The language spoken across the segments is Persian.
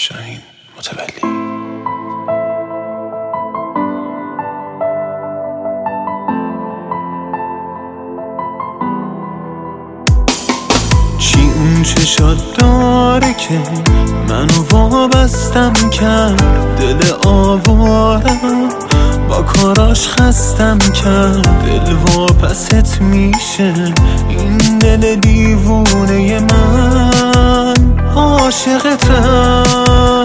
شاهین متولی. چی اون چشات داره که منو وابستم کرد؟ دل آوارم با کاراش خستم کرد. دل واپست میشه این دل دیوونه من. عاشقتم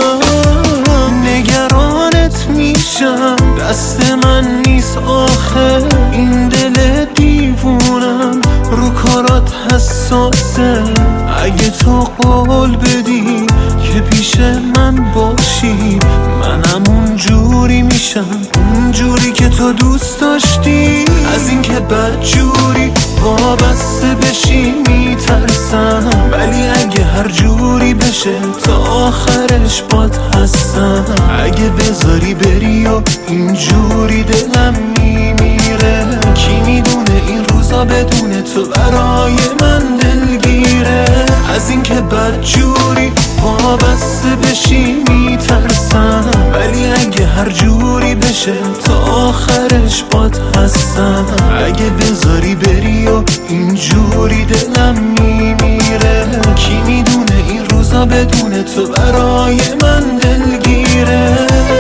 نگرانت میشم، دست من نیست آخه این دل دیوونم رو کارات حساسه. اگه تو قول بدی که پیش من باشی منم اون جوری میشم، اون جوری که تو دوست داشتی. از اینکه بدجوری وابسته بشی میترسم، ولی اگه هر جوری بشه تا آخرش باد هستم. اگه بذاری بری و اینجوری دلم میمیره، کی میدونه این روزا بدون تو برای من دلگیره. از اینکه بدجوری وابسته بشی میترسم، ولی اگه هر جوری بشه تا آخرش باد هستم. اگه بذاری بری و اینجوری دلم میمیره، کی میدونه این روزا بدون تو برای من دلگیره.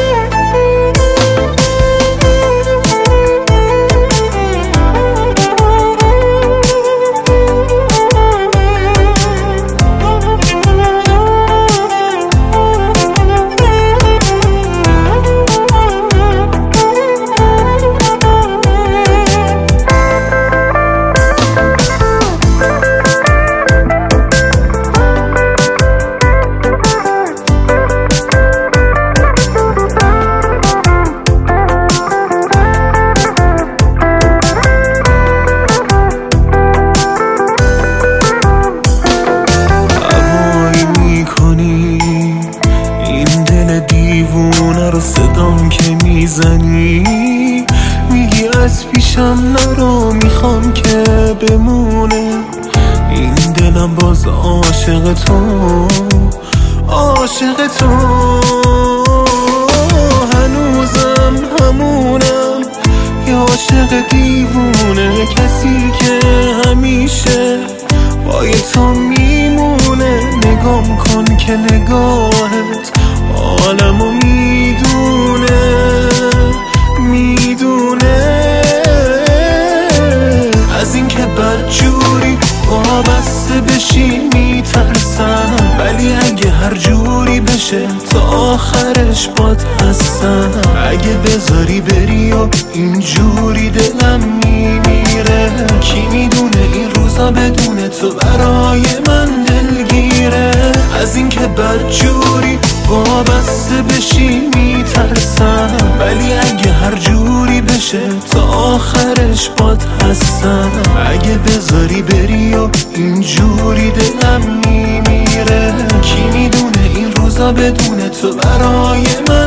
دیوونه رو صدام که میزنی، میگی از پیشم نرو میخوام که بمونه. این دلم باز عاشق تو، عاشق تو. هنوزم همونم یه عاشق دیوونه، کسی که همیشه بای تو میمونه. نگام کن که نگاهت عالمو میدونه، میدونه. از اینکه بدجوری وابسته بشی میترسم، ولی اگه هر جوری بشه تا آخرش باد هستم. اگه بذاری بری و اینجوری دلم میمیره، کی میدونه این روزا بدون تو برای من دلگیره. از اینکه بدجوری وابسته بشی میترسم، ولی اگه هر جوری بشه تا آخرش باد هستم. اگه بذاری بری و اینجوری دلم میمیره، کی میدونه این روزا بدون تو برای من